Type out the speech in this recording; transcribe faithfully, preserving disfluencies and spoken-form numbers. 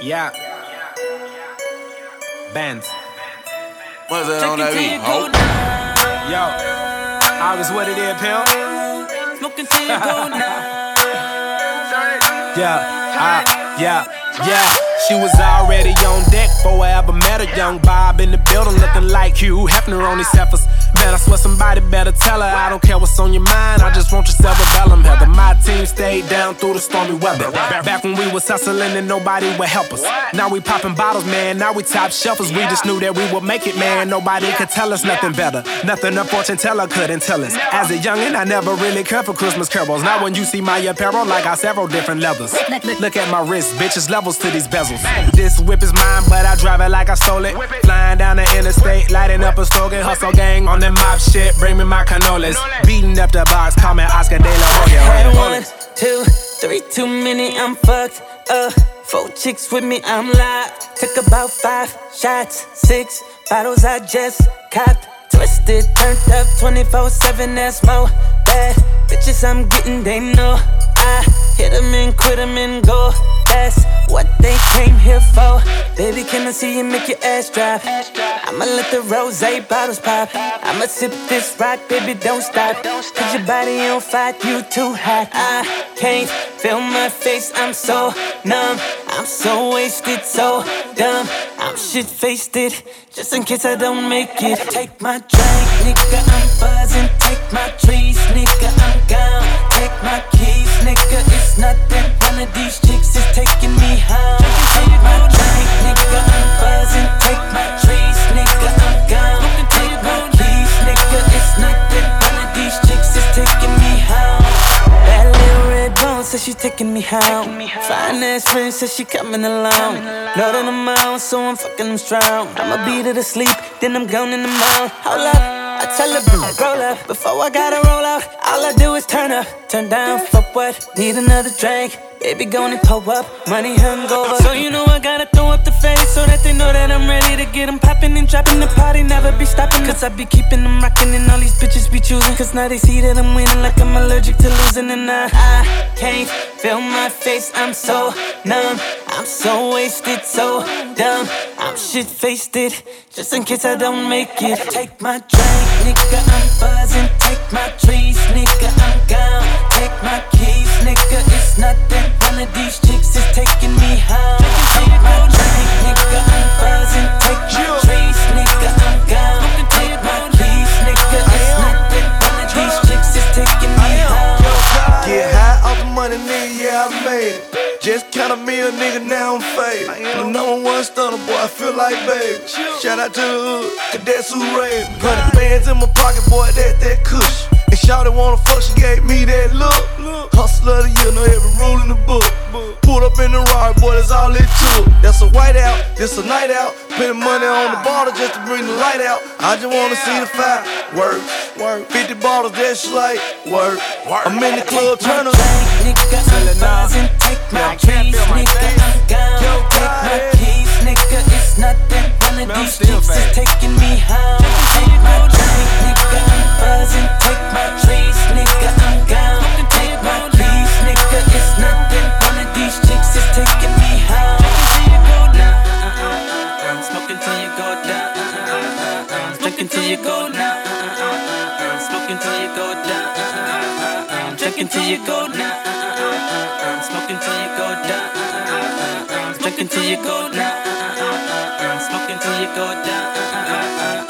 Yeah. Bands. What's that on that beat? Oh. Yo. August, what it is, pimp? Smoking till you go now. Yeah. Uh, yeah. Yeah. She was already on deck before I ever met her. Young Bob in the building looking like Hugh Hefner on these heifers. Man, I swear somebody better tell her. I don't care what's on your mind, I just want your cerebellum. Heather, my team stayed down through the stormy weather. Back when we was hustling and nobody would help us. Now we popping bottles, man, now we top shelfers. We just knew that we would make it, man. Nobody could tell us nothing better. Nothing a fortune teller couldn't tell us. As a youngin', I never really cared for Christmas carols. Now when you see my apparel, I got several different levels. Look at my wrist, bitches, levels to these bezels. This whip is mine, but I drive it like I stole it. Flying down the interstate, lighting up a stogie. Hustle gang on that mop shit, bring me my cannolis. Beating up the box, call me Oscar De La Hoya. Had one, two, three too many, I'm fucked up. Four chicks with me, I'm live. Took about five shots, six bottles I just copped. Twisted, turned up twenty-four seven, that's more bad bitches I'm getting, they know I hit them and quit them and go. That's what they came here for. Baby, can I see you make your ass drop? I'ma let the rosé bottles pop. I'ma sip this rock, baby, don't stop. Cause your body on fire, you too hot. I can't feel my face, I'm so numb. I'm so wasted, so dumb. I'm shit-faced it, just in case I don't make it. Take my drink, nigga, I'm buzzing. Take my trees, nigga, I'm gone. Take my keys, nigga, it's nothing. One of these chicks is taking me home. Take my drink, nigga, I'm buzzing. Take my trees, nigga, I'm gone. Take my keys, nigga, it's nothing. One of these chicks is taking me home. That little red bone says she's taking me home. Fine ass friend says she coming along. Know that I'm out, so I'm fucking them strong. I'ma beat her to sleep, then I'm gone in the mouth. Hold up, I tell her bring that roll up. Before I gotta roll out, all I do is turn up. Turn down for what? Need another drink. Baby, gonna pull up, money hungover. So you know I gotta throw up the face, so that they know that I'm ready to get them poppin' and dropping the party, never be stopping. Cause I be keeping them rockin' and all these bitches be choosing. Cause now they see that I'm winning like I'm allergic to losing. And I, I can't feel my face, I'm so numb. I'm so wasted, so dumb. I'm shit-faced it, just in case I don't make it. Take my drink, nigga, I'm buzzing. Take my trees, nigga, I'm gone. Take my keys, nigga, it's nothing. One of these chicks is taking me home. Take my drink, nigga, I'm buzzing. Take my trees, nigga, I'm gone. Take my keys, nigga, it's nothing. One of these chicks is taking me home. Get high off the money, nigga, yeah, I made it. Just count me a nigga, now I'm faded. The number one stunner, boy, I feel like baby. Shout out to the hood, cadets who raised me. Hundred bands in my pocket, boy, that that cush. And Shawty wanna fuck, she gave me that look. Hustler of the year, know every rule in the book. Pulled up in the Rari, boy, that's all it took. That's a white out, this a night out. Spending money on the bottle just to bring the light out. I just wanna see the fire, work, work. Fifty bottles, that's like work. I'm in the club, turn up. Nigga, I'm buzzing. Take my keys, nigga, I'm gone. Take my keys, nigga, it's nothing. One of these chicks is taking me home. Take my drink, nigga, I'm buzzing. Take my trees, nigga, I'm gone. Take my keys, nigga, it's nothing. One of these chicks is taking me home. Smoking till you go down. Drinking till you go down. Smoking till you go down. Drinking till you go down. Smoking till you go down. Drinking till you go down. Smoking till you go down.